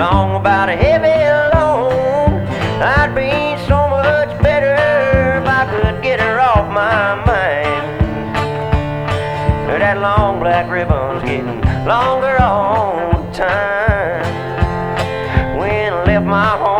long about a heavy load. I'd be so much better if I could get her off my mind. That long black ribbon's getting longer all the time. When I left my home